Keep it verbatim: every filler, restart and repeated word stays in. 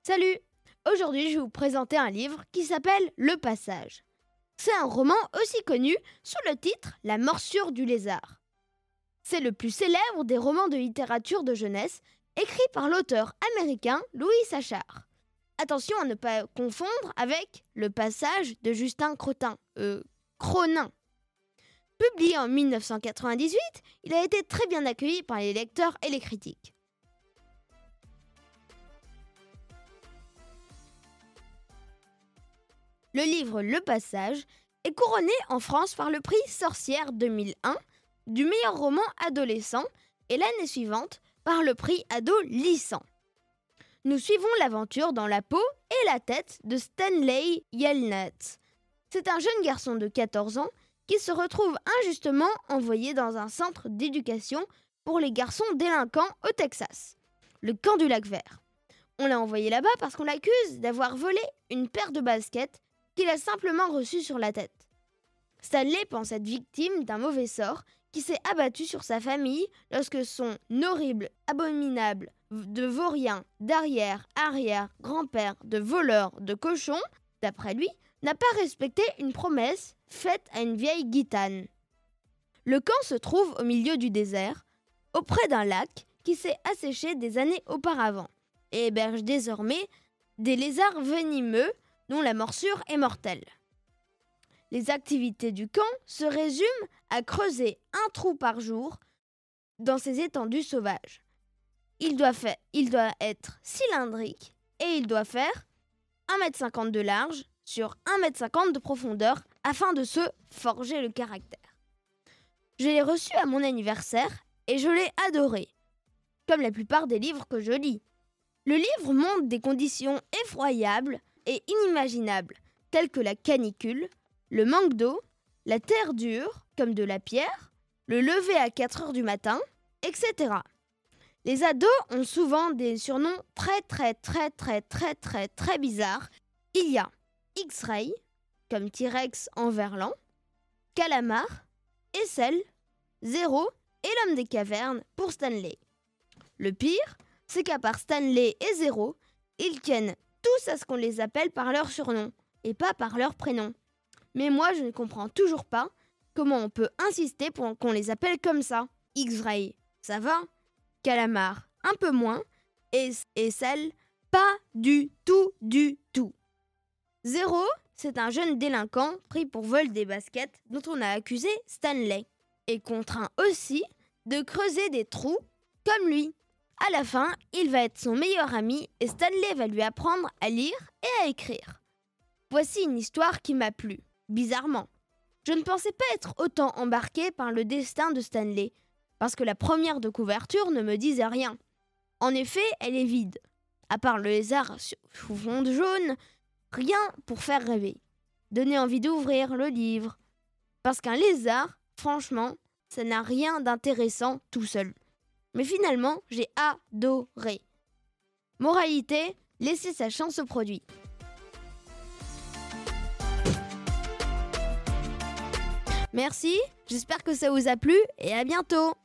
Salut! Aujourd'hui, je vais vous présenter un livre qui s'appelle Le Passage. C'est un roman aussi connu sous le titre La morsure du lézard. C'est le plus célèbre des romans de littérature de jeunesse écrit par l'auteur américain Louis Sachar. Attention à ne pas confondre avec Le Passage de Justin Crotin, euh, Cronin. Publié en mille neuf cent quatre-vingt-dix-huit, il a été très bien accueilli par les lecteurs et les critiques. Le livre Le Passage est couronné en France par le prix Sorcière deux mille un du meilleur roman adolescent et l'année suivante par le prix adolescent. Nous suivons l'aventure dans la peau et la tête de Stanley Yelnats. C'est un jeune garçon de quatorze ans qui se retrouve injustement envoyé dans un centre d'éducation pour les garçons délinquants au Texas, le camp du lac vert. On l'a envoyé là-bas parce qu'on l'accuse d'avoir volé une paire de baskets qu'il a simplement reçue sur la tête. Stanley pense être victime d'un mauvais sort qui s'est abattu sur sa famille lorsque son horrible, abominable de vaurien, d'arrière, arrière, grand-père, de voleur, de cochon, d'après lui, n'a pas respecté une promesse faite à une vieille gitane. Le camp se trouve au milieu du désert, auprès d'un lac qui s'est asséché des années auparavant et héberge désormais des lézards venimeux dont la morsure est mortelle. Les activités du camp se résument à creuser un trou par jour dans ces étendues sauvages. Il doit, faire, il doit être cylindrique et il doit faire un mètre cinquante de large sur un mètre cinquante de profondeur afin de se forger le caractère. Je l'ai reçu à mon anniversaire et je l'ai adoré, comme la plupart des livres que je lis. Le livre montre des conditions effroyables et inimaginables, telles que la canicule, le manque d'eau, la terre dure, comme de la pierre, le lever à quatre heures du matin, et cetera. Les ados ont souvent des surnoms très très très très très très très bizarres. Il y a X-Ray, comme T-Rex en verlan, Calamar, Essel, Zéro et l'homme des cavernes pour Stanley. Le pire, c'est qu'à part Stanley et Zéro, ils tiennent tous à ce qu'on les appelle par leur surnom et pas par leur prénom. Mais moi, je ne comprends toujours pas comment on peut insister pour qu'on les appelle comme ça. X-Ray, ça va. Calamar, un peu moins. Et, et celle, pas du tout, du tout. Zéro, c'est un jeune délinquant pris pour vol des baskets dont on a accusé Stanley et contraint aussi de creuser des trous comme lui. À la fin, il va être son meilleur ami et Stanley va lui apprendre à lire et à écrire. Voici une histoire qui m'a plu, bizarrement. Je ne pensais pas être autant embarquée par le destin de Stanley, parce que la première de couverture ne me disait rien. En effet, elle est vide. À part le lézard sous fond jaune, rien pour faire rêver. Donner envie d'ouvrir le livre. Parce qu'un lézard, franchement, ça n'a rien d'intéressant tout seul. Mais finalement, j'ai adoré. Moralité, laissez sa chance au produit. Merci, j'espère que ça vous a plu et à bientôt.